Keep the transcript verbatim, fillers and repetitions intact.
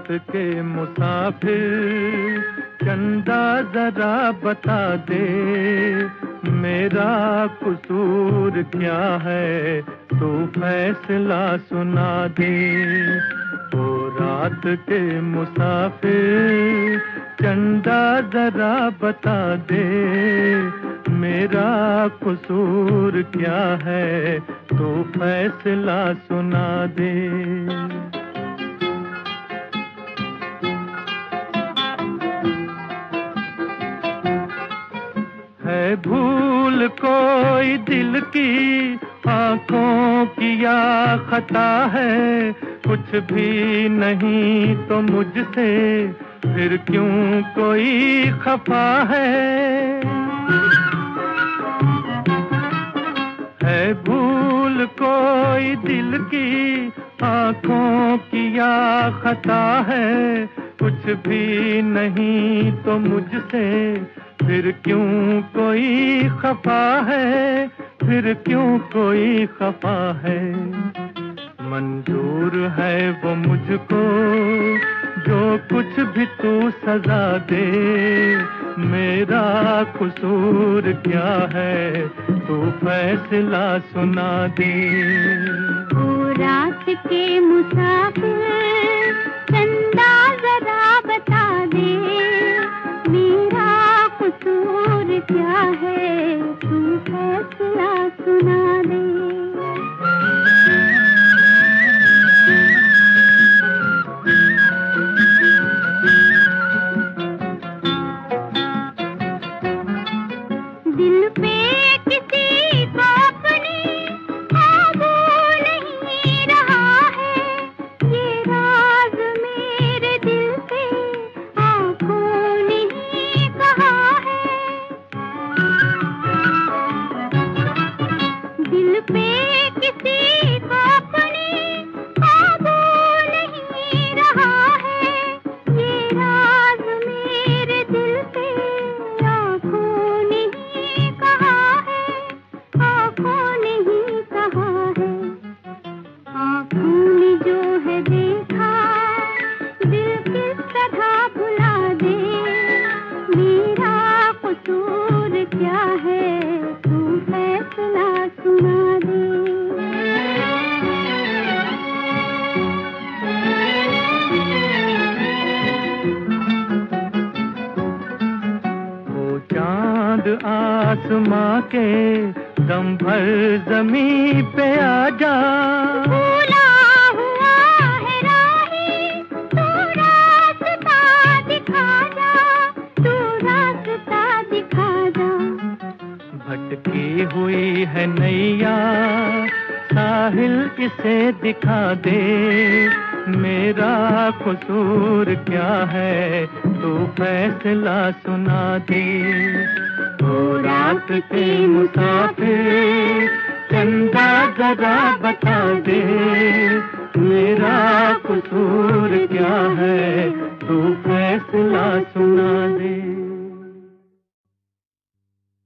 के मुसाफिर चंदा जरा बता दे, मेरा कसूर क्या है तू फैसला सुना दे। ओ रात के मुसाफिर चंदा जरा बता दे, मेरा कसूर क्या है तू फैसला सुना दे। है भूल कोई दिल की आंखों की या खता है, कुछ भी नहीं तो मुझसे फिर क्यों कोई खफा है। है भूल कोई दिल की आंखों की या खता है, कुछ भी नहीं तो मुझसे फिर क्यों कोई खफा है, फिर क्यों कोई खफा है। मंजूर है वो मुझको जो कुछ भी तू सजा दे, मेरा कसूर क्या है तू फैसला सुना दे। ओ रात के मुसाफिर चंदा जरा बता दे, मेरा कसूर क्या है तू फैसला सुना दे। दिल पे किसी को अपनी काबू नहीं रहा है, ये राज मेरे दिल से आंखों ने ही कहा है। दिल पे किसी को अपनी काबू नहीं रहा है, ये राज मेरे दिल से आंखों ने ही कहा है, आंखों ने ही कहा है। आंखों ने जो है देखा दिल किस तरह भुला दे, मेरा कसूर क्या है तू फैसला सुना दे। वो चांद आसमां के दम भर जमीन पे आ जा, भूला हुआ है राही तू रास्ता दिखा जा, तू रास्ता दिखा जा। भटकी हुई है नैया साहिल इसे दिखा दे, मेरा कसूर क्या है तू फैसला सुना दे। ओ रात के मुसाफिर चंदा जरा बता दे, मेरा कसूर क्या है तू फैसला सुना दे।